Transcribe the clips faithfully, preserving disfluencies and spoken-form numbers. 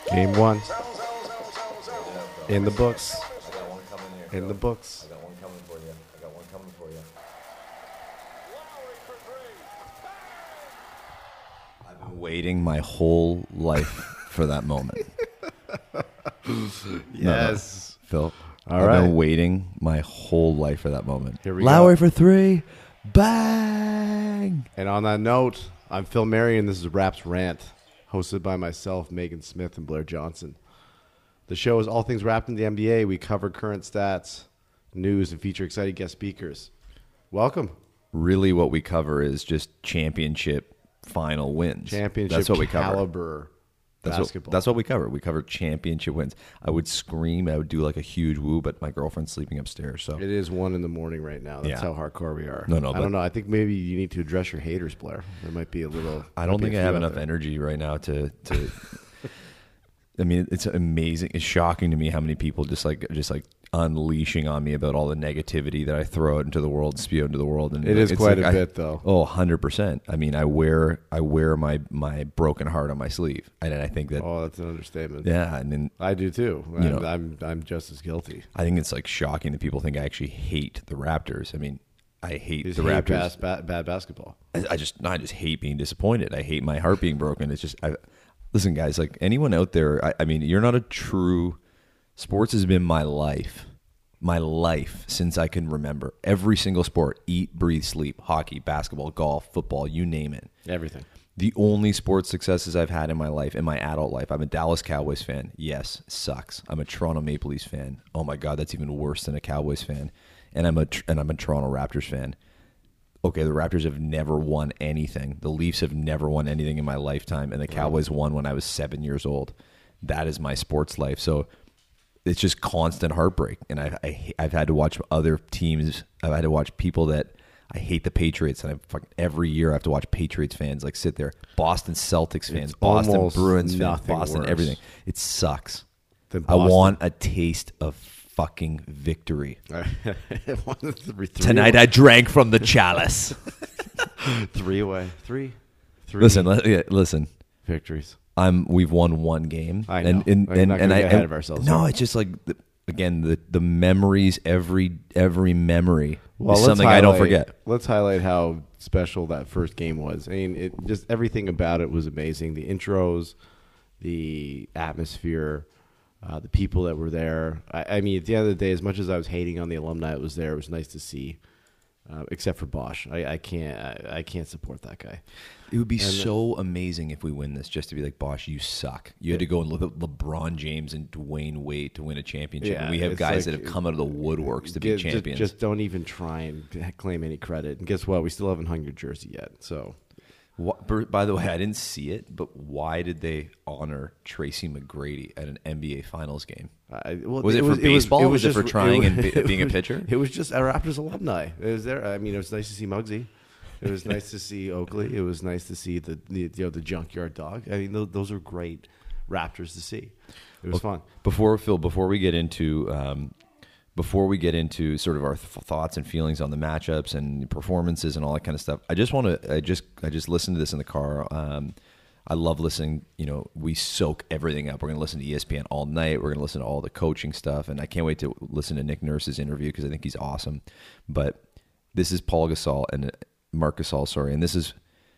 Game one. In the books. I got one coming here. In the books. I got one coming for you. I got one coming for you. I've been waiting my whole life for that moment. Yes. No, no. Phil, All I've right. been waiting my whole life for that moment. Here we Lowry go. for three. Bang. And on that note, I'm Phil Mary, and this is Raps Rant, hosted by myself, Megan Smith, and Blair Johnson. The show is all things wrapped in the N B A. We cover current stats, news, and feature exciting guest speakers. Welcome. Really what we cover is just championship final wins. Championship That's what we cover. caliber That's basketball. what, that's what we cover. We cover championship wins. I would scream. I would do like a huge woo, but my girlfriend's sleeping upstairs. So It is one in the morning right now. That's Yeah. how hardcore we are. No, no, I but- don't know. I think maybe you need to address your haters, Blair. There might be a little. I might don't be think a I few have out enough there. energy right now to to. I mean, it's amazing. It's shocking to me how many people just like just like unleashing on me about all the negativity that I throw out into the world, spew out into the world. And It is it's quite like a I- bit, though. Oh, one hundred percent. I mean, I wear I wear my my broken heart on my sleeve, and I think that Oh, that's an understatement. yeah, and then I do too. You I'm, know- I'm I'm just as guilty. I think it's like shocking that people think I actually hate the Raptors. I mean, I hate Just the hate Raptors. bas- ba- bad basketball. I, I just I just hate being disappointed. I hate my heart being broken. It's just I, listen, guys. Like anyone out there, I, I mean, you're not a true. Sports has been my life, my life since I can remember. Every single sport: eat, breathe, sleep. Hockey, basketball, golf, football. You name it. Everything. The only sports successes I've had in my life, in my adult life, I'm a Dallas Cowboys fan. Yes, sucks. I'm a Toronto Maple Leafs fan. Oh my God, that's even worse than a Cowboys fan. And I'm a and I'm a Toronto Raptors fan. Okay, the Raptors have never won anything. The Leafs have never won anything in my lifetime, and the Cowboys won when I was seven years old. That is my sports life. So it's just constant heartbreak, and I, I I've had to watch other teams. I've had to watch people that. I hate the Patriots, and I fucking, every year I have to watch Patriots fans like sit there. Boston Celtics fans, It's Boston almost Bruins fans, nothing Boston worse everything. It sucks. than I Boston. want a taste of fucking victory. One, three, three Tonight away. I drank from the chalice. three away, three, three. listen, li- yeah, listen. victories. I'm. We've won one game. I know. And and, We're and, not and gonna I get ahead and- of ourselves No, here. it's just like the, again the the memories. Every every memory Well, is let's something I don't highlight- forget. Let's highlight how special that first game was. I mean, it just everything about it was amazing. The intros, the atmosphere, uh, the people that were there. I, I mean, at the end of the day, as much as I was hating on the alumni that was there, it was nice to see. Uh, except for Bosch, I, I can't. I, I can't support that guy. It would be And- so amazing if we win this, just to be like, Bosch, you suck. You had to go and look at LeBron James and Dwayne Wade to win a championship. Yeah, and we have it's guys like- that have come out of the woodworks to be Get- just- champions. Just, don't even try and claim any credit. And guess what? We still haven't hung your jersey yet. So What, by- by the way, I didn't see it, but why did they honor Tracy McGrady at an N B A Finals game? I, well, Was it for baseball? Was it for trying and be- it being a was- pitcher? It was just a Raptors alumni. It was there. I mean, it was nice to see Muggsy. It was nice to see Oakley. It was nice to see the, the you know the junkyard dog. I mean, those, those are great Raptors to see. It was fun. Before Phil, before we get into um, before we get into sort of our th- thoughts and feelings on the matchups and performances and all that kind of stuff, I just want to. I just I just listened to this in the car. Um, I love listening. You know, we soak everything up. We're going to listen to E S P N all night. We're going to listen to all the coaching stuff, and I can't wait to listen to Nick Nurse's interview because I think he's awesome. But this is Paul Gasol and Marc Gasol, sorry, and this is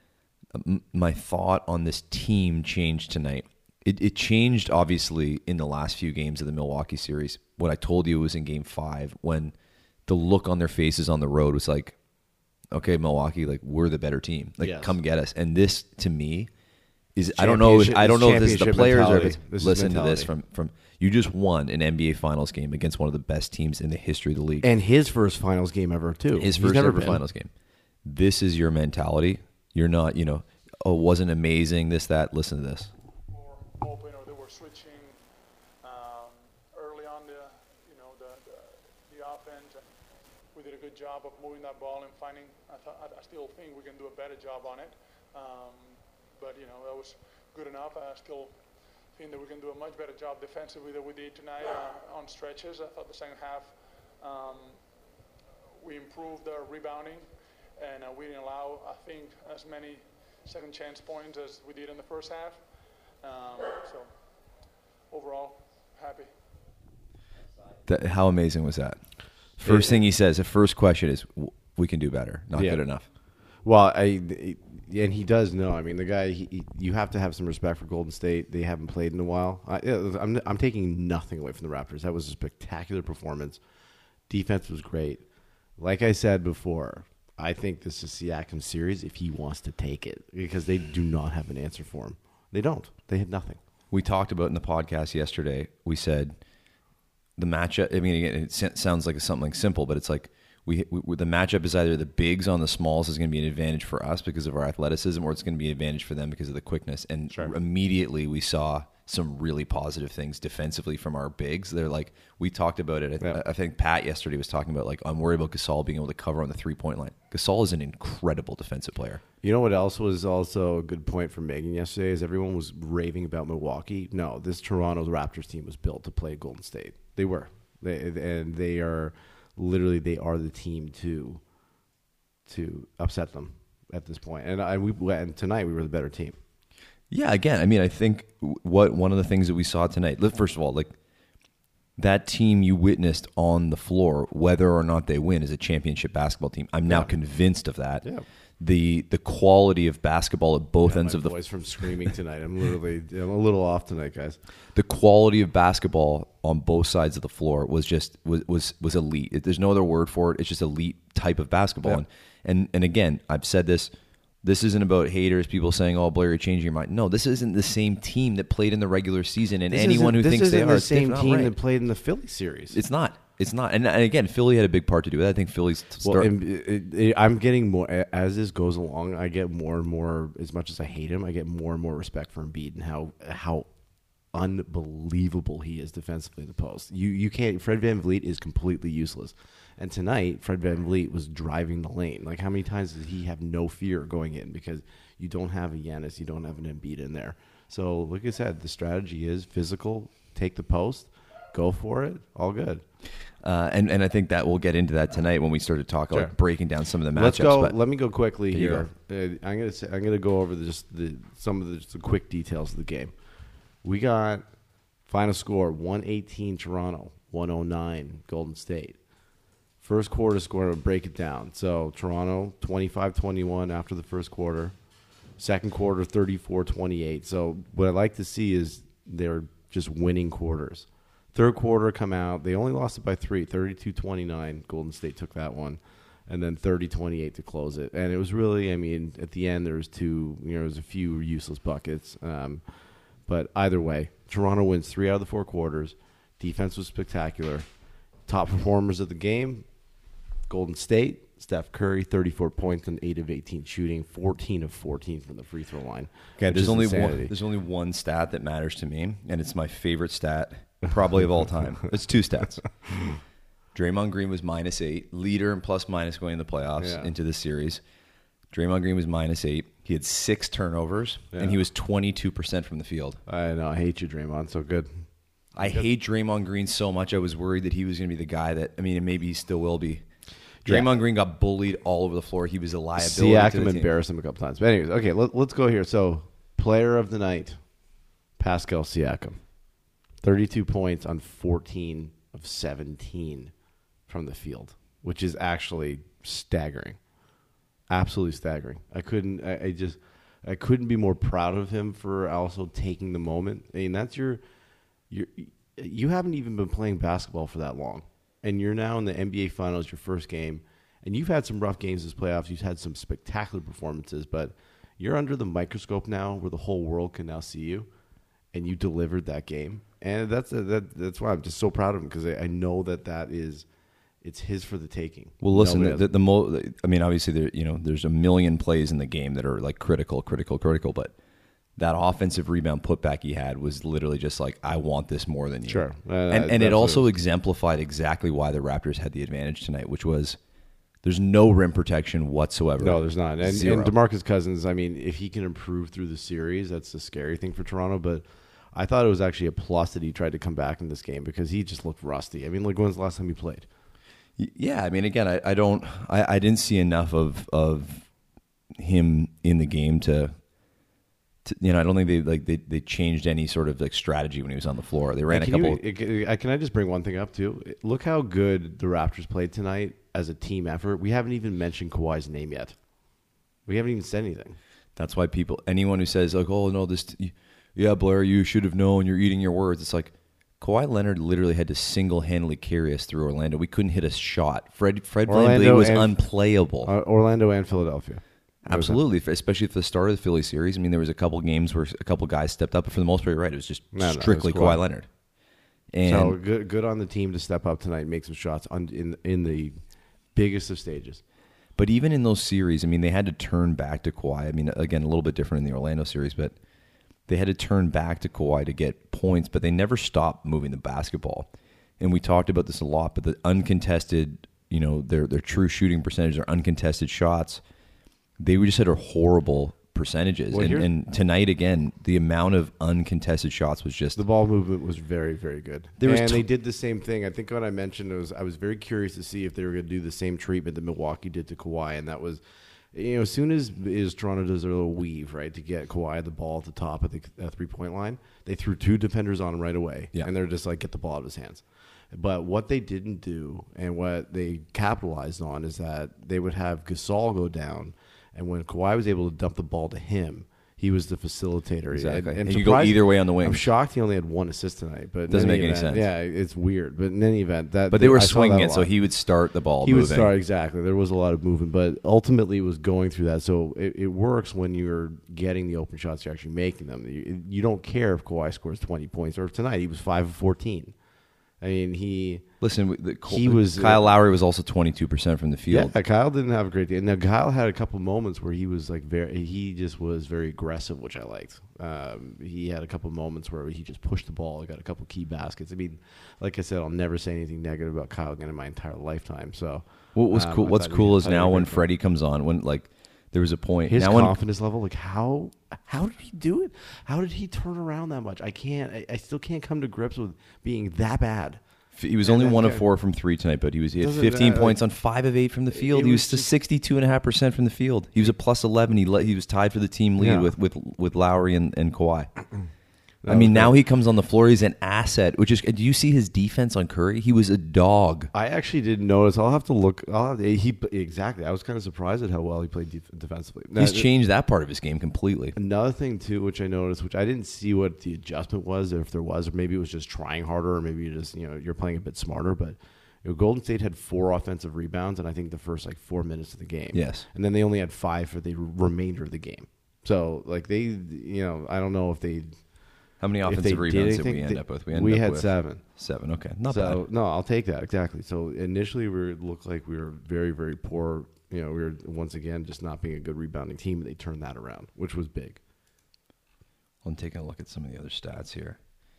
m- my thought on this team changed tonight. It, it changed obviously in the last few games of the Milwaukee series. What I told you was in Game Five when the look on their faces on the road was like, "Okay, Milwaukee, like we're the better team. Like, Yes. come get us." And this, to me, is I don't know. If, I don't know if this is the Championship players or if mentality. it's This is listen to this mentality. from from you just won an N B A Finals game against one of the best teams in the history of the league. And his first finals game ever too. His He's first never ever been. finals game. This is your mentality. You're not, you know, oh, it wasn't amazing, this, that. Listen to this. more open, or they were switching um, early on the, you know, the, the the offense, and we did a good job of moving that ball and finding. I thought, I, I still think we can do a better job on it, um, but you know that was good enough. I still think that we can do a much better job defensively than we did tonight uh, on stretches. I thought the second half um, we improved our rebounding, and uh, we didn't allow, I think, as many second chance points as we did in the first half. Um, so overall, happy. That, how amazing was that? First It- thing he says, the first question is, "W- we can do better, not Yeah. good enough." Well, I and he does know. I mean, the guy. He, he- you have to have some respect for Golden State. They haven't played in a while. I, I'm I'm taking nothing away from the Raptors. That was a spectacular performance. Defense was great. Like I said before, I think this is Siakam's series if he wants to take it because they do not have an answer for him. They don't. They have nothing. We talked about in the podcast yesterday. We said the matchup. I mean, again, it s- sounds like something simple, but it's like we, we the matchup is either the bigs on the smalls is going to be an advantage for us because of our athleticism, or it's going to be an advantage for them because of the quickness. And Sure. immediately we saw some really positive things defensively from our bigs. They're like, we talked about it. I, Yeah. I think Pat yesterday was talking about, like, I'm worried about Gasol being able to cover on the three point line. Gasol is an incredible defensive player. You know what else was also a good point from Megan yesterday is everyone was raving about Milwaukee. No, this Toronto Raptors team was built to play Golden State. They were. They, and they are literally they are the team to to upset them at this point. And I we and tonight we were the better team. Yeah, again, I mean, I think what one of the things that we saw tonight, look, first of all, like that team you witnessed on the floor, whether or not they win, is a championship basketball team. I'm now Yeah. convinced of that. Yeah. The the quality of basketball at both Yeah, ends my of the voice from screaming tonight. I'm literally I'm a little off tonight, guys. the quality of basketball on both sides of the floor was just was was, was elite. It, there's no other word for it. It's just elite type of basketball. Yeah. And, and and again, I've said this. This isn't about haters, people saying, "Oh, Blair, you're changing your mind." No, this isn't the same team that played in the regular season. And This anyone who isn't- thinks this they isn't are, the it's same not team right. that played in the Philly series. It's not. It's not. And, and again, Philly had a big part to do with it. I think Philly's Well, start. and it, it, I'm getting more as this goes along. I get more and more. As much as I hate him, I get more and more respect for Embiid and how how unbelievable he is defensively in the post. You you can't. Fred VanVleet is completely useless. And tonight, Fred VanVleet was driving the lane. Like how many times did he have no fear going in because you don't have a Giannis, you don't have an Embiid in there. So like I said, the strategy is physical. Take the post, go for it. All good. Uh, and, and I think that we'll get into that tonight when we start to talk Sure. like breaking down some of the matchups. Let's go. But Let me go quickly Here you here. Uh, I'm gonna say, I'm gonna go over the, just the some of the, just the quick details of the game. We got final score one eighteen Toronto, one oh nine Golden State. First quarter score. I'll break it down. So Toronto twenty-five twenty-one after the first quarter. Second quarter thirty-four twenty-eight. So what I like to see is they're just winning quarters. Third quarter come out. They only lost it by three, thirty-two twenty-nine. Golden State took that one. And then thirty twenty-eight to close it. And it was really, I mean, at the end there was two, you know, there was a few useless buckets. Um, but either way, Toronto wins three out of the four quarters. Defense was spectacular. Top performers of the game, Golden State, Steph Curry, thirty-four points and eight of eighteen shooting, fourteen of fourteen from the free throw line. okay, which there's is only insanity. one. There's only one stat that matters to me, and it's my favorite stat probably of all time. It's two stats. Draymond Green was minus eight, leader and plus minus going into the playoffs Yeah. into this series. Draymond Green was minus eight. He had six turnovers, Yeah. and he was twenty-two percent from the field. I know. I hate you, Draymond. So good. I hate Draymond Green so much. I was worried that he was going to be the guy that, I mean, and maybe he still will be. Draymond Yeah. Green got bullied all over the floor. He was a liability to Siakam the team. embarrassed him a couple times. But anyways, okay, let, let's go here. So, player of the night, Pascal Siakam. thirty-two points on fourteen of seventeen from the field, which is actually staggering. Absolutely staggering. I couldn't I, I just I couldn't be more proud of him for also taking the moment. I mean, that's your you you haven't even been playing basketball for that long. And you're now in the N B A Finals, your first game, and you've had some rough games this playoffs. You've had some spectacular performances, but you're under the microscope now, where the whole world can now see you, and you delivered that game. And that's that. That's why I'm just so proud of him because I, I know that that is, it's his for the taking. Well, listen, Nobody the, else. the mo- I mean, obviously, there you know, there's a million plays in the game that are like critical, critical, critical. But that offensive rebound putback he had was literally just like, I want this more than you. Sure. Uh, and that- and it that's also what it exemplified exactly why the Raptors had the advantage tonight, which was there's no rim protection whatsoever. No, there's not. And, Zero. and DeMarcus Cousins, I mean, if he can improve through the series, that's the scary thing for Toronto. But I thought it was actually a plus that he tried to come back in this game because he just looked rusty. I mean, like, when's the last time he played? Yeah, I mean, again, I, I don't, I, I didn't see enough of of him in the game to to, you know, I don't think they like they, they changed any sort of like strategy when he was on the floor. They ran Can a couple. You, can I just bring one thing up too? Look how good the Raptors played tonight as a team effort. We haven't even mentioned Kawhi's name yet. We haven't even said anything. That's why people, anyone who says like, oh no, this, yeah, Blair, you should have known. You're eating your words. It's like Kawhi Leonard literally had to single-handedly carry us through Orlando. We couldn't hit a shot. Fred Fred VanVleet was and, unplayable. Uh, Orlando and Philadelphia. Absolutely, especially for the start of the Philly series. I mean, there was a couple games where a couple guys stepped up, but for the most part, you're right. It was just no, strictly no, it was Kawhi Leonard. And so good, good on the team to step up tonight and make some shots on, in in the biggest of stages. But even in those series, I mean, they had to turn back to Kawhi. I mean, again, a little bit different in the Orlando series, but they had to turn back to Kawhi to get points, but they never stopped moving the basketball. And we talked about this a lot, but the uncontested, you know, their their true shooting percentage, their uncontested shots, they just had a horrible percentages. Well, and, and tonight, again, the amount of uncontested shots was just... The ball movement was very, very good. There was and t- they did the same thing. I think what I mentioned was I was very curious to see if they were going to do the same treatment that Milwaukee did to Kawhi, and that was... You know, as soon as, as Toronto does their little weave, right, to get Kawhi the ball at the top of the uh, three-point line, they threw two defenders on him right away. Yeah. And they're just like, get the ball out of his hands. But what they didn't do and what they capitalized on is that they would have Gasol go down, and when Kawhi was able to dump the ball to him, he was the facilitator. Exactly. And, and you go either way on the wing. I'm shocked he only had one assist tonight. But doesn't make event, any sense. Yeah, it's weird. But in any event, that but they were I swinging it, so he would start the ball. He moving. would start exactly. There was a lot of movement, but ultimately it was going through that. So it, it works when you're getting the open shots. You're actually making them. You, you don't care if Kawhi scores twenty points, or if tonight he was five of fourteen. I mean, he listen. The, he was Kyle Lowry was also twenty-two percent from the field. Yeah, Kyle didn't have a great day. Now Kyle had a couple moments where he was like very. He just was very aggressive, which I liked. Um, he had a couple moments where he just pushed the ball, got a couple key baskets. I mean, like I said, I'll never say anything negative about Kyle again in my entire lifetime. So what was um, cool? I What's thought cool he, is now when Freddie comes on, when like there was a point. His now confidence when, level, like how how did he do it? How did he turn around that much? I can't. I, I still can't come to grips with being that bad. He was only one of four from three tonight, but he was he had fifteen points on five of eight from the field. He was sixty-two and a half percent from the field. He was a plus eleven. He let, he was tied for the team lead Yeah. with, with with Lowry and, and Kawhi. I mean, now he comes on the floor. He's an asset. Which is, do you see his defense on Curry? He was a dog. I actually didn't notice. I'll have to look. I'll have to, he exactly. I was kind of surprised at how well he played def- defensively. Now, He's changed that part of his game completely. Another thing too, which I noticed, which I didn't see what the adjustment was, or if there was, or maybe it was just trying harder, or maybe you just you know you're playing a bit smarter. But you know, Golden State had four offensive rebounds, and I think the first like four minutes of the game. Yes, and then they only had five for the remainder of the game. So like they, you know, I don't know if they. How many offensive rebounds did, did we end up with? We, ended we up had with seven. Seven, okay. Not so, bad. No, I'll take that, exactly. So initially we were, looked like we were very, very poor. You know, we were, once again, just not being a good rebounding team. They turned that around, which was big. I'm taking a look at some of the other stats here.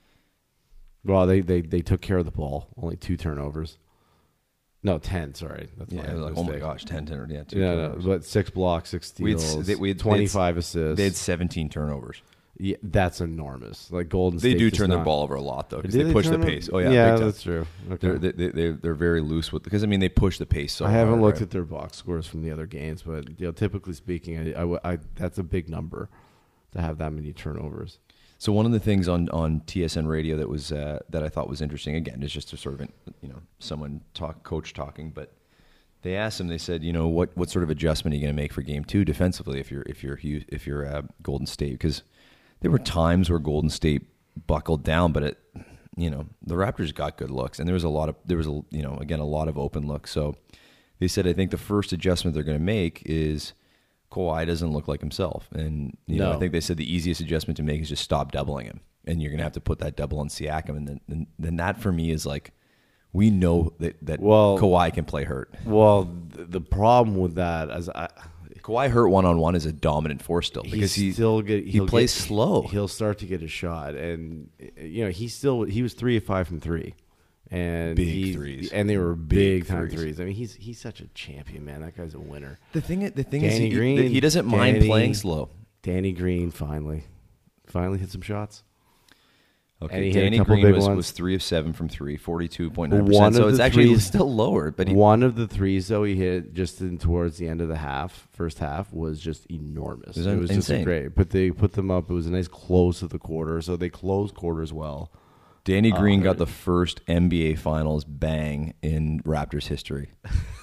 Well, they, they, they took care of the ball. Only two turnovers. No, ten, sorry. That's yeah, my like, oh my gosh, ten turnovers. Yeah, two yeah turnovers. No, but six blocks, six steals, we had, they, we had, twenty-five they had, assists. They had seventeen turnovers. Yeah, that's enormous. Like Golden they State, do turn not, their ball over a lot though because they, they push the them? pace. Oh yeah, yeah, big time. that's true. Okay. They're they, they, they're very loose with because I mean they push the pace. So I haven't hard, looked right? at their box scores from the other games, but you know, typically speaking, I, I, I, that's a big number to have that many turnovers. So one of the things on, on T S N radio that was uh, that I thought was interesting again is just a sort of you know someone talk coach talking, but they asked him. They said, you know, what, what sort of adjustment are you going to make for game two defensively if you're if you're if you're uh, Golden State because there were times where Golden State buckled down, but it, you know, the Raptors got good looks, and there was a lot of there was a you know again a lot of open looks. So they said I think the first adjustment they're going to make is Kawhi doesn't look like himself, and you no. know I think they said the easiest adjustment to make is just stop doubling him, and you're going to have to put that double on Siakam, and then then, then that for me is like we know that that well, Kawhi can play hurt. Well, the problem with that as I. Kawhi hurt one on one is a dominant force still because he still get, he plays get, slow. He'll start to get a shot, and you know he's still he was three of five from three, and big he, threes, and they were big, big time threes. threes. I mean he's he's such a champion, man. That guy's a winner. The thing the thing Danny is he, Green, he doesn't mind Danny, playing slow. Danny Green finally finally hit some shots. Okay, And he hit a Danny couple Green big was, ones. was three of seven from three, forty-two point nine One percent. So of it's the actually threes- still lower. But he, One of the threes, though, he hit just in towards the end of the half, first half, was just enormous. It was It was, just insane. great. But they put them up. It was a nice close of the quarter, so they closed quarters well. Danny Green Uh, got the first N B A Finals bang in Raptors history.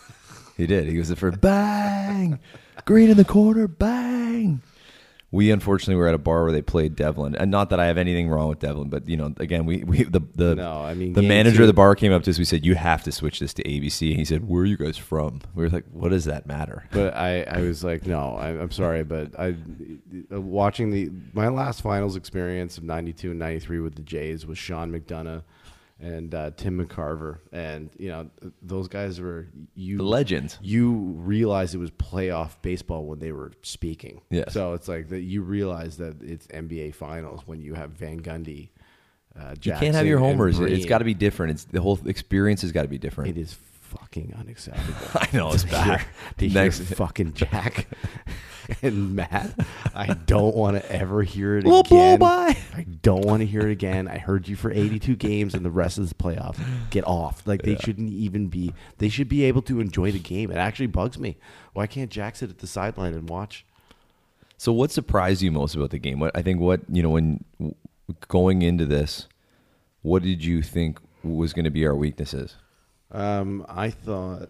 He did. He was the first bang. Green in the corner, bang. We unfortunately were at a bar where they played Devlin, and not that I have anything wrong with Devlin, but you know, again, we, we the the No, I mean, the game manager two- of the bar came up to us. We said, "You have to switch this to A B C." And he said, "Where are you guys from?" We were like, "What does that matter?" But I, I was like, no, I, I'm sorry, but I, uh, watching the my last finals experience of ninety-two and ninety-three with the Jays was Sean McDonough and uh, Tim McCarver, and you know th- those guys were you The legends. You realize it was playoff baseball when they were speaking. Yes. So it's like that you realize that it's N B A Finals when you have Van Gundy. Uh, You can't have your Jackson, and homers. It's Breen. got to be different. It's the whole experience has got to be different. It is fucking unacceptable. I know it's to bad. hear, to hear Next- fucking Jack and Matt. I don't want to ever hear it Little again. blow by. I don't want to hear it again. I heard you for eighty-two games and the rest of this playoffs. Get off. Like they shouldn't even be. They should be able to enjoy the game. It actually bugs me. Why can't Jack sit at the sideline and watch? So, what surprised you most about the game? What I think, what you know, when w- going into this, what did you think was going to be our weaknesses? Um, I thought.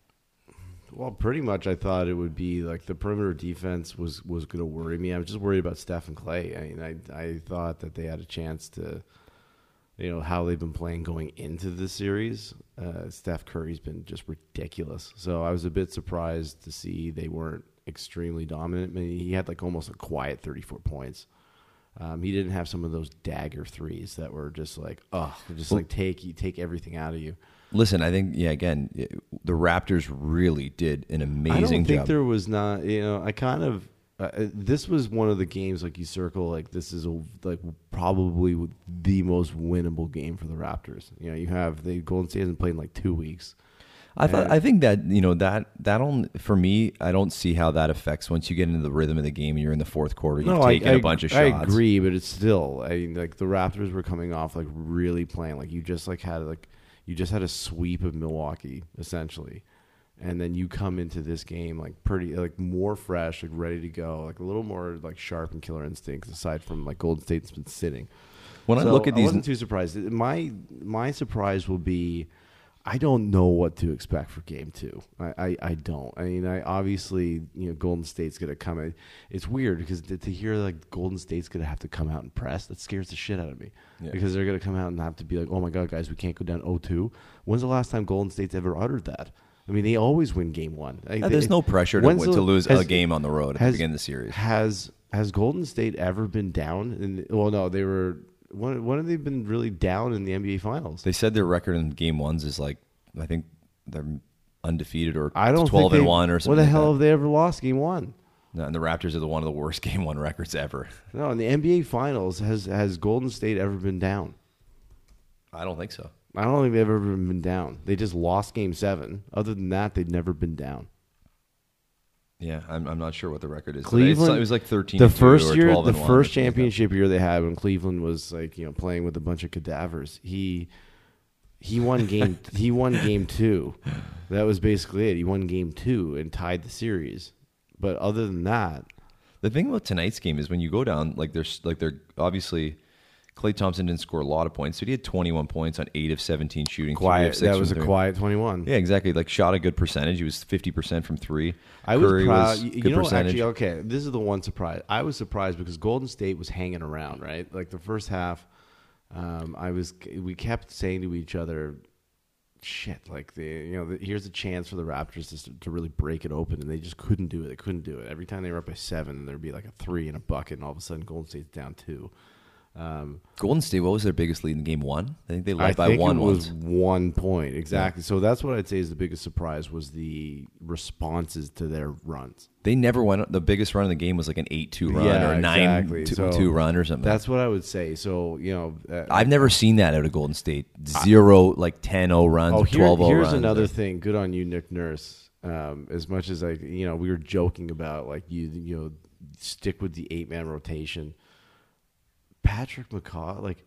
Well, pretty much, I thought it would be like the perimeter defense was, was going to worry me. I was just worried about Steph and Clay. I mean, I I thought that they had a chance to, you know, how they've been playing going into the series. Uh, Steph Curry's been just ridiculous. So I was a bit surprised to see they weren't extremely dominant. I mean, he had like almost a quiet thirty-four points. Um, he didn't have some of those dagger threes that were just like, oh, just like take you take everything out of you. Listen, I think yeah, again, it- the Raptors really did an amazing I don't think job. there was not, you know, I kind of, uh, this was one of the games like you circle, like this is a, like probably the most winnable game for the Raptors. You know, you have, the Golden State hasn't played in like two weeks. I thought And- I think that you know that that on for me, I don't see how that affects once you get into the rhythm of the game and you're in the fourth quarter. You've taken a a bunch of I shots. agree, but it's still, I mean, like the Raptors were coming off like really playing, like you just like had like, you just had a sweep of Milwaukee essentially. And then you come into this game like pretty, like more fresh, like ready to go, like a little more like sharp and killer instincts aside from like Golden State's been sitting. When I So look at I these, wasn't too surprised. My my surprise will be, I don't know what to expect for Game Two. I, I, I don't. I mean, I obviously you know Golden State's gonna come in. It's weird because to, to hear like Golden State's gonna have to come out and press, that scares the shit out of me. Yeah. Because they're gonna come out and have to be like, oh my god, guys, we can't go down oh two. When's the last time Golden State's ever uttered that? I mean, they always win Game One. Like, Yeah, they- there's no pressure to, when's to the- lose has- a game on the road at the has- beginning of the series. Has has Golden State ever been down? In, well, no, they were. When, when have they been really down in the N B A Finals? They said their record in game ones is like I think they're undefeated or I don't twelve think and they- one or something. What the like hell that. have they ever lost Game One? No, and the Raptors are the one of the worst game one records ever. No, in the N B A Finals, has has Golden State ever been down? I don't think so. I don't think they've ever been down. They just lost Game Seven. Other than that, they'd never been down. Yeah, I'm I'm not sure what the record is. Cleveland, it was like thirteen. The and two first or year, twelve the and one or first something like that. championship year they had when Cleveland was like you know playing with a bunch of cadavers. He he won game he won game two. That was basically it. He won game two and tied the series. But other than that, The thing about tonight's game is when you go down, like there's like they're obviously Klay Thompson didn't score a lot of points, so he had twenty-one points on eight of seventeen shooting. three of quiet. six That was a from three. quiet twenty-one. Yeah, exactly. Like shot a good percentage. He was fifty percent from three. I was Curry proud. was you good know, percentage. actually, okay, this is the one surprise. I was surprised because Golden State was hanging around, right? Like the first half, um, I was. We kept saying to each other, "Shit!" Like the you know, the, here's a chance for the Raptors to, to really break it open, and they just couldn't do it. They couldn't do it. Every time they were up by seven, there'd be like a three and a bucket, and all of a sudden Golden State's down two. Um, Golden State, what was their biggest lead in game one? I think they led I by think one it was once. one point exactly. So that's what I'd say is the biggest surprise was the responses to their runs. They never went. The biggest run in the game was like an eight two run Yeah, or a nine exactly. two, So two run or something. That's what I would say. So you know, uh, I've never seen that out of Golden State. Zero, like ten oh runs, oh, or here- twelve oh here's runs. another thing. Good on you, Nick Nurse. Um, as much as I, you know, we were joking about like you, you know, stick with the eight man rotation. Patrick McCaw, like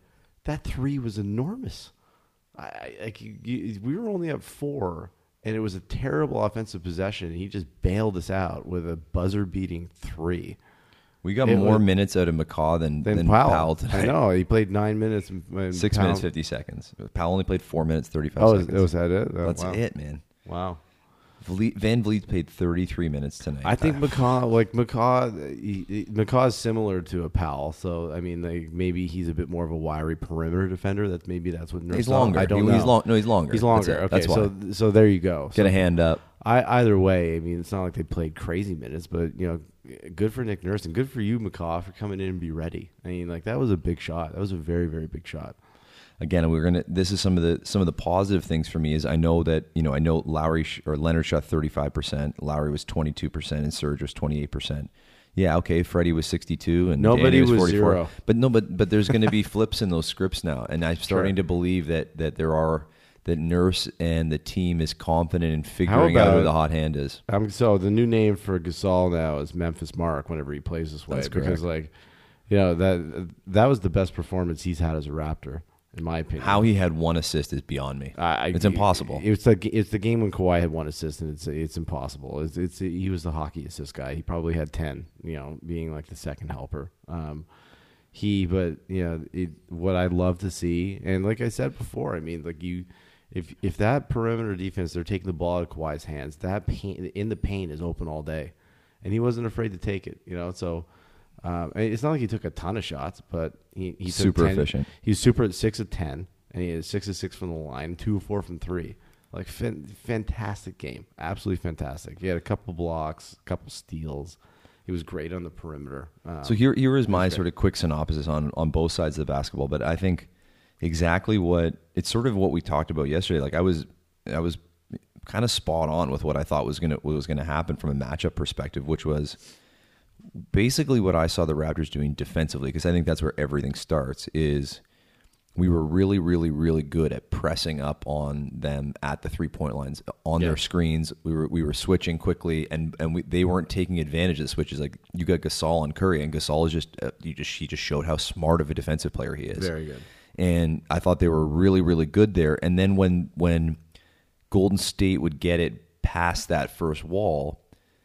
that three was enormous. I, I like you, you, we were only up four, and it was a terrible offensive possession. And he just bailed us out with a buzzer-beating three. We got It more was- minutes out of McCaw than, Then than Powell. Powell tonight. I know he played nine minutes. And, and Six Powell- minutes, fifty seconds. Powell only played four minutes, thirty-five Oh, seconds. was that it? Oh, That's wow. it, man. Wow. Vliet, Van Vliet played thirty-three minutes tonight. I think McCaw, like McCaw, he, he- McCaw is similar to a Powell. So I mean, like maybe he's a bit more of a wiry perimeter defender. That's maybe that's what Nurse he's thought. longer. I don't He- know. He's long. No, he's longer. He's longer. That's it. Okay, That's why. so so there you go. Get So a hand up. I either way, I mean, it's not like they played crazy minutes, but you know, good for Nick Nurse and good for you, McCaw, for coming in and be ready. I mean, like that was a big shot. That was a very very big shot. Again, we're gonna. This is some of the some of the positive things for me. Is I know that you know I know Lowry sh- or Leonard shot thirty-five percent. Lowry was twenty-two percent, and Serge was twenty-eight percent. Yeah, okay. Freddie was sixty-two, and Nobody Danny was, was forty-four. zero. But no, but but there's going to be flips in those scripts now, and I'm starting Sure. to believe that that there are that Nurse and the team is confident in figuring out about- who the hot hand is. Um, so the new name for Gasol now is Memphis Mark. Whenever he plays this way, That's because correct. like, you know that that was the best performance he's had as a Raptor, in my opinion. How he had one assist is beyond me. I, it's impossible. It's the it's the game when Kawhi had one assist, and it's it's impossible. It's, it's he was the hockey assist guy. He probably had ten. You know, being like the second helper. Um, he, but you know, it, what I love to see, and like I said before, I mean, like you, if if that perimeter defense, they're taking the ball out of Kawhi's hands, that paint in the paint is open all day, and he wasn't afraid to take it. You know, so. Um, and it's not like he took a ton of shots, but he, he took Super ten, efficient. He was super at six of ten, and he had six of six from the line, two of four from three. Like fan, fantastic game, absolutely fantastic. He had a couple blocks, a couple steals. He was great on the perimeter. Um, So here, here is my great. sort of quick synopsis on, on both sides of the basketball. But I think exactly what it's sort of what we talked about yesterday. Like I was, I was kind of spot on with what I thought was gonna what was gonna happen from a matchup perspective, which was basically what I saw the Raptors doing defensively. Because I think that's where everything starts. Is we were really, really, really good at pressing up on them at the three point lines on Yeah. their screens. We were we were switching quickly, and and we, they weren't taking advantage of the switches. Like you got Gasol and Curry, and Gasol is just uh, you just he just showed how smart of a defensive player he is. Very good. And I thought they were really, really good there. And then when when Golden State would get it past that first wall,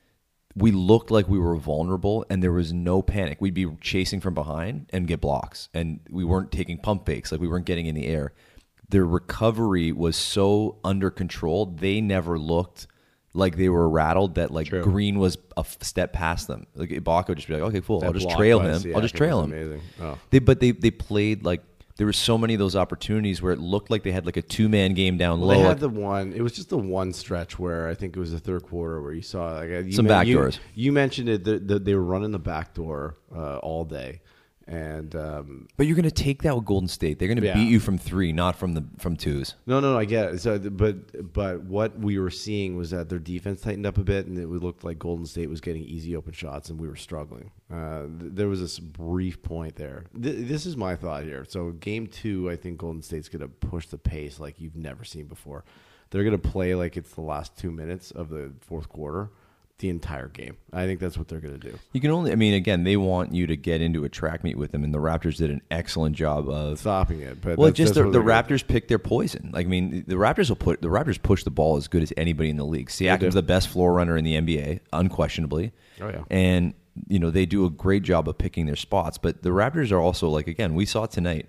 we looked like we were vulnerable, and there was no panic. We'd be chasing from behind and get blocks, and we weren't taking pump fakes, like we weren't getting in the air. Their recovery was so under control, they never looked like they were rattled, that like True. Green was a f- step past them. Like Ibaka would just be like, okay, cool, That I'll just block trail was- him. yeah, I'll just it trail was him. amazing. Oh. They, but they, they played like, there were so many of those opportunities where it looked like they had like a two-man game down Well, low. they like- had the one. It was just the one stretch where I think it was the third quarter where you saw like you Some men- back you- doors. You mentioned it. The, the, they were running the back door uh, all day, and um, But you're going to take that with Golden State. They're going to Yeah. beat you from three, not from the from twos. no, no, no, I get it. So, but but what we were seeing was that their defense tightened up a bit, and it looked like Golden State was getting easy open shots, and we were struggling. Uh, th- there was this brief point there. Th- this is my thought here. So, game two, I think Golden State's going to push the pace like you've never seen before. They're going to play like it's the last two minutes of the fourth quarter, the entire game. I think that's what they're going to do. You can only, I mean, again, they want you to get into a track meet with them, and the Raptors did an excellent job of. Stopping it, but Well, that's, just that's the, what the they're gonna do. Raptors pick their poison. Like, I mean, the Raptors will put the Raptors push the ball as good as anybody in the league. do. Siakam's the best floor runner in the N B A, unquestionably. Oh, yeah. And you know they do a great job of picking their spots. But the Raptors are also like, again, we saw tonight.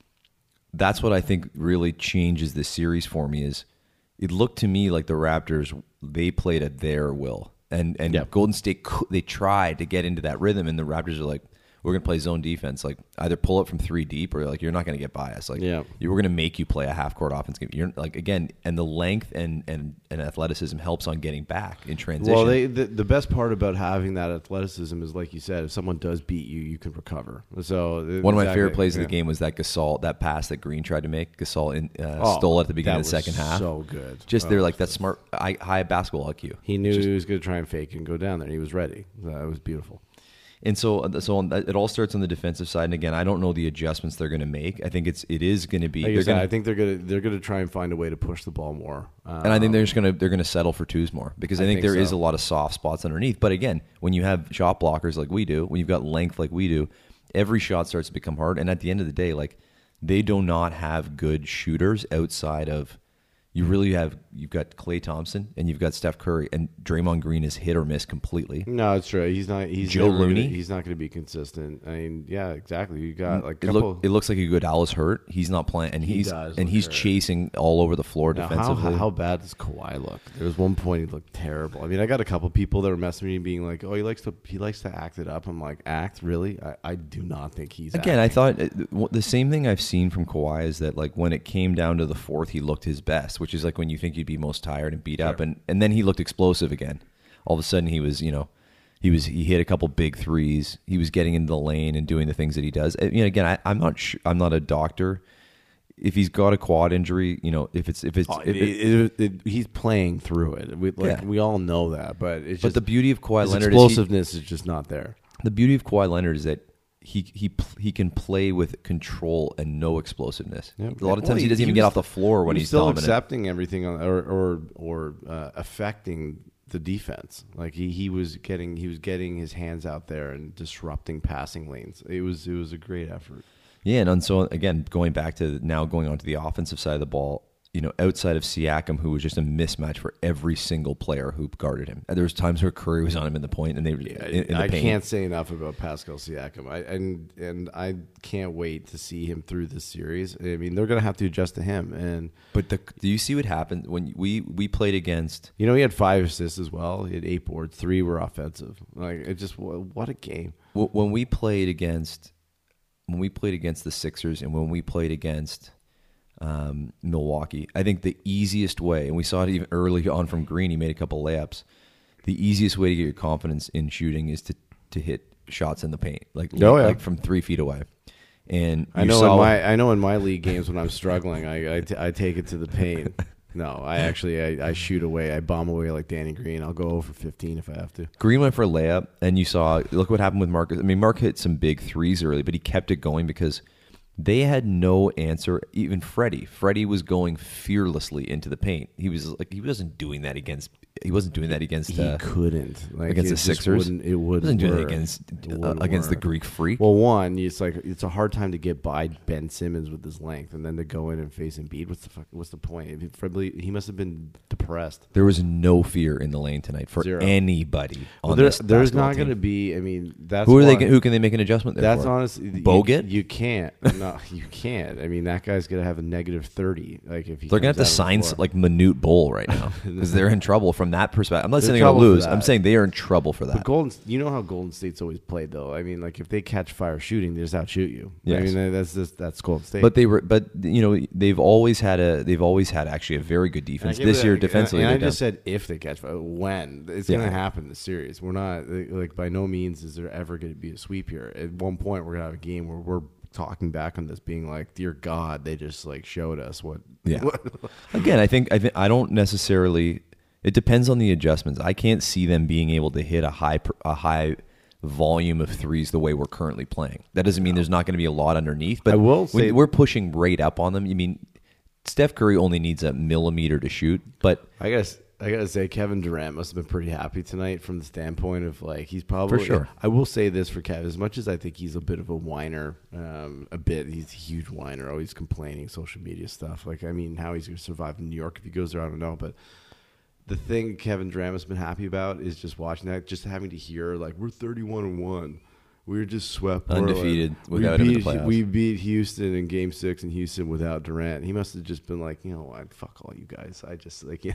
That's what I think really changes this series for me. Is it looked to me like the Raptors, they played at their will, and and Yep. Golden State cou- they tried to get into that rhythm, and the Raptors are like, we're gonna play zone defense, like either pull it from three deep, or like you're not gonna get by us, like Yeah. you we're gonna make you play a half court offense game. You're like, again, and the length and and and athleticism helps on getting back in transition. Well, they, the, the best part about having that athleticism is, like you said, if someone does beat you, you can recover. So One of my exactly, favorite plays of yeah. the game was that Gasol, that pass that Green tried to make. Gasol in, uh, Oh, stole at the beginning that of the second was half. So good. Just Oh, they're like that smart, high, high basketball I Q. He knew Just- he was going to try and fake and go down there. He was ready. That was beautiful. And so, so on, it all starts on the defensive side. And again, I don't know the adjustments they're going to make. I think it's it is going to be. Like I they're said, gonna, I think they're going to they're going to try and find a way to push the ball more. and I think they're Um, just going to they're going to settle for twos more, because I, I think, think there is so. a lot of soft spots underneath. But again, when you have shot blockers like we do, when you've got length like we do, every shot starts to become hard. And at the end of the day, like they do not have good shooters outside of. You really have you've got Klay Thompson and you've got Steph Curry, and Draymond Green is hit or miss completely. No, it's true. He's not. He's Joe never Looney? Gonna, he's not going to be consistent. I mean, yeah, exactly. You got like a It, couple. look, it looks like Iguodala's hurt. He's not playing, and He he's does and look he's hurt. chasing all over the floor Now, how, defensively. how bad does Kawhi look? There was one point he looked terrible. I mean, I got a couple people that were messaging me being like, "Oh, he likes to he likes to act it up." I'm like, "Act really?" I, I do not think he's Again, I acting. thought uh, w- the same thing I've seen from Kawhi is that like when it came down to the fourth, he looked his best, which is like when you think you'd be most tired and beat up, Sure. and and then he looked explosive again. All of a sudden, he was you know. He was he hit a couple big threes. He was getting into the lane and doing the things that he does. Uh, You know, again, I, I'm not sh- I'm not a doctor. If he's got a quad injury, you know, if it's if it's Oh, if it- it, it- it- he's playing through it. We, like Yeah. we all know that, but it's but just the beauty of Kawhi his Leonard is he, explosiveness is just not there. the beauty of Kawhi Leonard is that he he pl- he can play with control and no explosiveness. Yeah. A lot of Well, times he he- doesn't he even get was- off the floor when He's he's still dominant. accepting everything on, or or or uh, affecting the defense. Like he, he was getting he was getting his hands out there and disrupting passing lanes. It was it was a great effort. Yeah, and on- so again, going back to now going on to the offensive side of the ball, you know, outside of Siakam, who was just a mismatch for every single player who guarded him. And there was times where Curry was on him in the point, and they were Yeah, in, in the I paint. can't say enough about Pascal Siakam. I and and I can't wait to see him through this series. I mean, they're going to have to adjust to him. And But the, do you see what happened when we we played against? you know, he had five assists as well. He had eight boards. Three were offensive. Like it just what a game. When we played against when we played against the Sixers and when we played against um, Milwaukee, I think the easiest way, and we saw it even early on from Green, he made a couple layups. The easiest way to get your confidence in shooting is to to hit shots in the paint, like Oh, yeah. like from three feet away. And I you know saw- in my I know in my league games when I'm struggling, I I, t- I take it to the paint. No, I actually I, I shoot away. I bomb away like Danny Green. I'll go over fifteen if I have to. Green went for a layup, and you saw look what happened with Marcus. I mean, Mark hit some big threes early, but he kept it going because they had no answer. Even Freddie, Freddie was going fearlessly into the paint. He was like he wasn't doing that against. He wasn't doing that against. He Uh, couldn't like against it the just Sixers? Wouldn't, it he wouldn't wasn't doing it work. against It uh, wouldn't against the work. Greek Freak. Well, one, it's like it's a hard time to get by Ben Simmons with his length, and then to go in and face Embiid. What's the fuck? What's the point? If he, probably, he must have been depressed. There was no fear in the lane tonight for Zero. anybody. On Well, there, this there's basketball not going to team. be. I mean, that's Who are why, they? Who can they make an adjustment there That's for? honestly you- Bogut? You, can't. No, you can't. I mean, that guy's going to have a negative thirty. Like if he They're gonna have comes to out on the sign floor. like Manute Bol right now because they're in trouble from that perspective. I'm not They're saying in they're gonna trouble for lose. I'm that. saying they are in trouble for that. But Golden, you know how Golden State's always played, though. I mean, like if they catch fire shooting, they just outshoot you. I Yes. mean, that's just that's Golden State. But they were, but you know, they've always had a, they've always had actually a very good And I defense. give This it- year, and- defensively, and I they've just done- said if they catch fire, when it's Yeah. going to happen in the series. We're not like by no means is there ever going to be a sweep here. At one point, we're going to have a game where we're talking back on this, being like, "Dear God, they just like showed us what." Yeah. what- Again, I think I think I don't necessarily. It depends on the adjustments. I can't see them being able to hit a high pr- a high volume of threes the way we're currently playing. That doesn't mean there's not going to be a lot underneath. But I will when say- we're pushing right up on them. You mean Steph Curry only needs a millimeter to shoot, but I guess I gotta say Kevin Durant must have been pretty happy tonight from the standpoint of like he's probably For sure. I will say this for Kevin, as much as I think he's a bit of a whiner, um, a bit he's a huge whiner, always complaining, social media stuff. Like I mean, how he's gonna survive in New York if he goes there, I don't know. But the thing Kevin Durant has been happy about is just watching that, just having to hear like we're thirty-one and one. We were just swept. Undefeated Portland. without we him in beat, the playoffs. We beat Houston in Game Six in Houston without Durant. He must have just been like, you know what, fuck all you guys. I just like,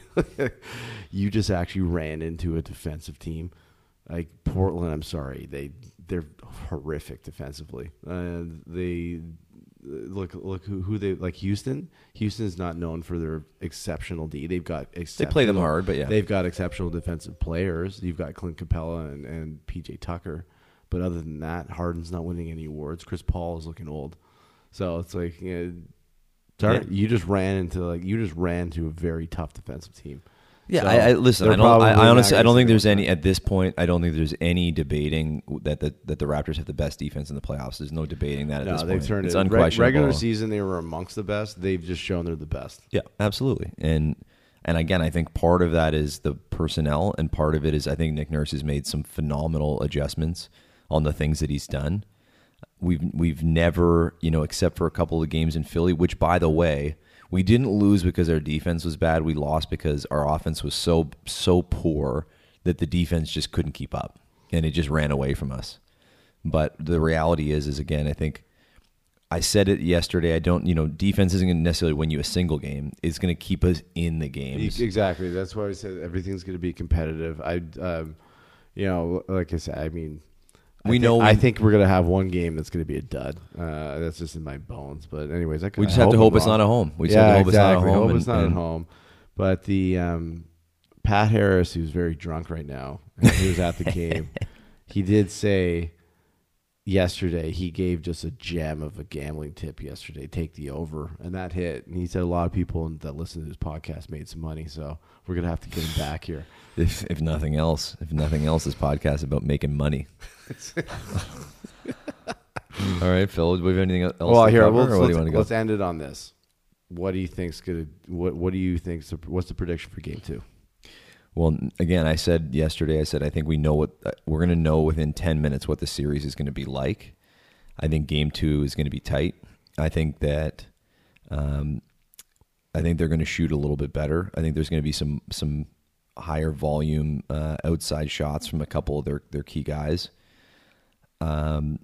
you just actually ran into a defensive team like Portland. I'm sorry, they they're horrific defensively. Uh, they look look who, who they like. Houston. Houston is not known for their exceptional D. They've got they exceptional, play them hard. But yeah, They've got exceptional defensive players. You've got Clint Capella and, and P J Tucker. But other than that, Harden's not winning any awards. Chris Paul is looking old. So it's like, you know, sorry, Yeah. you just ran into like you just ran to a very tough defensive team. Yeah, So I, I listen. they're I don't. I, probably I not honestly, I gonna don't think see there's them. any at this point. I don't think there's any debating that the that the Raptors have the best defense in the playoffs. There's no debating that at No, this they've point. turned it's it. Re- unquestionable. regular season, they were amongst the best. They've just shown they're the best. Yeah, absolutely. And and again, I think part of that is the personnel, and part of it is I think Nick Nurse has made some phenomenal adjustments on the things that he's done. we've we've never, you know, except for a couple of games in Philly, which, by the way, we didn't lose because our defense was bad. We lost because our offense was so so poor that the defense just couldn't keep up, and it just ran away from us. But the reality is, is again, I think I said it yesterday. I don't, you know, defense isn't going to necessarily win you a single game. It's going to keep us in the games. Exactly. That's why I said everything's going to be competitive. I, um, you know, like I said, I mean, I We think, know I we- think we're going to have one game that's going to be a dud. Uh, that's just in my bones. But anyways, I, We just I have to hope hope I'm it's wrong. not at home. We just yeah, have to hope exactly. it's not at home. Hope and- it's not and- at home. But the um, Pat Harris, who's very drunk right now, and he was at the game. He did say yesterday he gave just a gem of a gambling tip yesterday. Take the over, and that hit. And he said a lot of people that listen to his podcast made some money. So we're gonna have to get him back here. If if nothing else, if nothing else, this podcast is about making money. All right, Phil. Do we have anything else? Well, to here cover, let's, or what do let's, you want to go? let's end it on this. What do you think's gonna? What What do you think's the, what's the prediction for game two? Well, again, I said yesterday. I said I think we know what uh, we're going to know within ten minutes what the series is going to be like. I think game two is going to be tight. I think that, um, I think they're going to shoot a little bit better. I think there's going to be some some higher volume uh, outside shots from a couple of their their key guys. Um.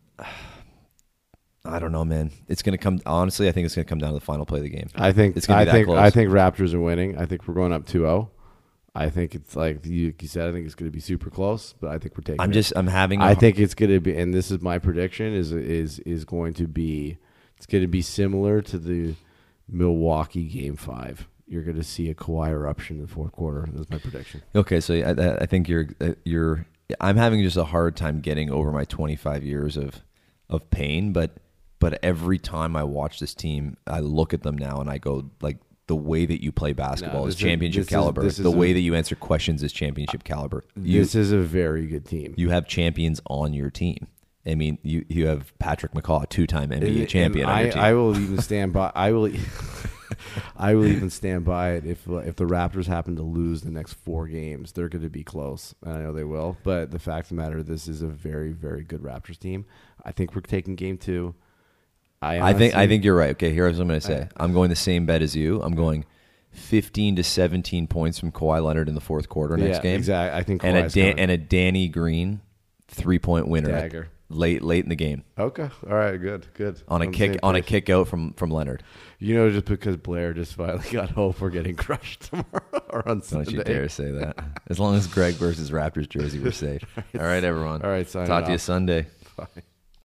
I don't know, man. It's going to come. Honestly, I think it's going to come down to the final play of the game. I think It's gonna be I that think close. I think Raptors are winning. I think we're going up two oh. I think it's like you, you said. I think it's going to be super close, but I think we're taking. I'm it. just. I'm having. a I har- think it's going to be, and this is my prediction: is is is going to be. It's going to be similar to the Milwaukee Game Five. You're going to see a Kawhi eruption in the fourth quarter. That's my prediction. Okay, so I, I- I think you're uh, you're. I'm having just a hard time getting over my twenty-five years of of pain, but but every time I watch this team, I look at them now and I go like the way that you play basketball No, is this is- championship this is- caliber. this is the way a- that you answer questions is championship caliber. You This is a very good team. you have champions on your team. I mean, you you have Patrick McCaw, two-time N B A And- champion and on I, your team. I will even stand by. I will. I will even stand by it if if the Raptors happen to lose the next four games. They're going to be close. And I know they will. But the fact of the matter, this is a very very good Raptors team. I think we're taking game two. I, I think I honestly- think you're right. Okay, here's what I'm going to say. I'm going the same bet as you. I'm going fifteen to seventeen points from Kawhi Leonard in the fourth quarter next yeah, game. Exactly. I think And a Kawhi's Dan, coming. and a Danny Green three point winner at- Dagger. late late in the game Okay. All right. Good. Good. on a On the kick same on a page. kick out from from Leonard. You know, just because Blair just finally got hope we're getting crushed tomorrow or on Don't Sunday. you dare say that. As long as Greg versus Raptors jersey, we're safe. All right, everyone. All right. Signing Talk to you off. Sunday. Bye.